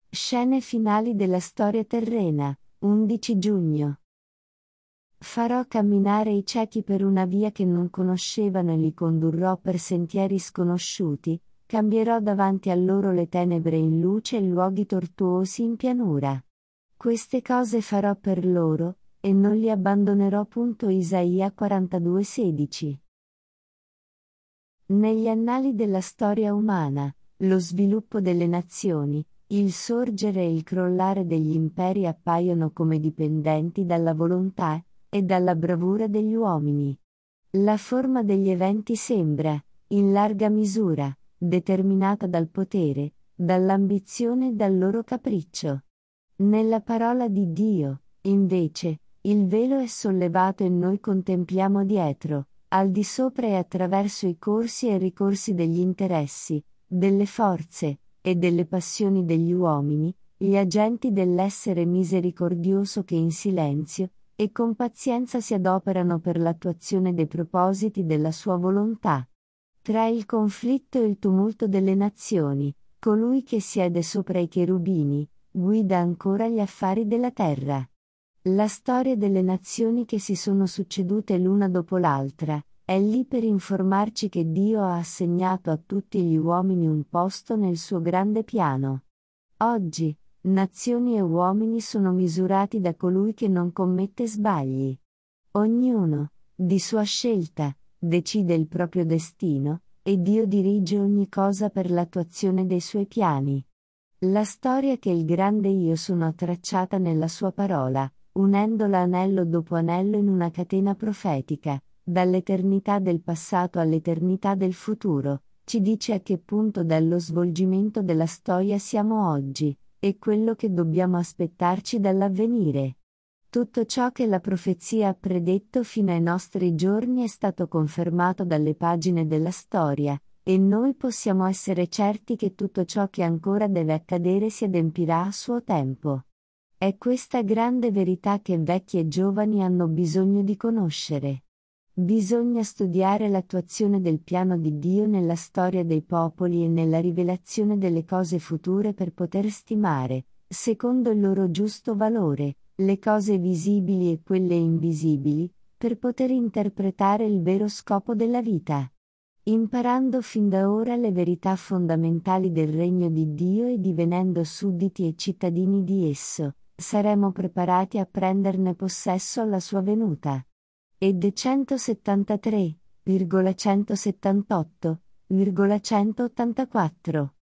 Scene finali della storia terrena, 11 giugno. Farò camminare i ciechi per una via che non conoscevano e li condurrò per sentieri sconosciuti, cambierò davanti a loro le tenebre in luce e luoghi tortuosi in pianura. Queste cose farò per loro, e non li abbandonerò. Isaia 42,16. Negli annali della storia umana, lo sviluppo delle nazioni, il sorgere e il crollare degli imperi appaiono come dipendenti dalla volontà e dalla bravura degli uomini. La forma degli eventi sembra, in larga misura, determinata dal potere, dall'ambizione e dal loro capriccio. Nella parola di Dio, invece, il velo è sollevato e noi contempliamo dietro, al di sopra e attraverso i corsi e ricorsi degli interessi, delle forze e delle passioni degli uomini, gli agenti dell'essere misericordioso che in silenzio e con pazienza si adoperano per l'attuazione dei propositi della sua volontà. Tra il conflitto e il tumulto delle nazioni, colui che siede sopra i cherubini, guida ancora gli affari della terra. La storia delle nazioni che si sono succedute l'una dopo l'altra, è lì per informarci che Dio ha assegnato a tutti gli uomini un posto nel suo grande piano. Oggi, nazioni e uomini sono misurati da colui che non commette sbagli. Ognuno, di sua scelta, decide il proprio destino, e Dio dirige ogni cosa per l'attuazione dei suoi piani. La storia che il grande Io Sono ha tracciata nella sua parola, unendola anello dopo anello in una catena profetica, dall'eternità del passato all'eternità del futuro, ci dice a che punto dello svolgimento della storia siamo oggi, e quello che dobbiamo aspettarci dall'avvenire. Tutto ciò che la profezia ha predetto fino ai nostri giorni è stato confermato dalle pagine della storia, e noi possiamo essere certi che tutto ciò che ancora deve accadere si adempirà a suo tempo. È questa grande verità che vecchi e giovani hanno bisogno di conoscere. Bisogna studiare l'attuazione del piano di Dio nella storia dei popoli e nella rivelazione delle cose future per poter stimare, secondo il loro giusto valore, le cose visibili e quelle invisibili, per poter interpretare il vero scopo della vita. Imparando fin da ora le verità fondamentali del regno di Dio e divenendo sudditi e cittadini di esso, saremo preparati a prenderne possesso alla sua venuta. Ed 173,178,184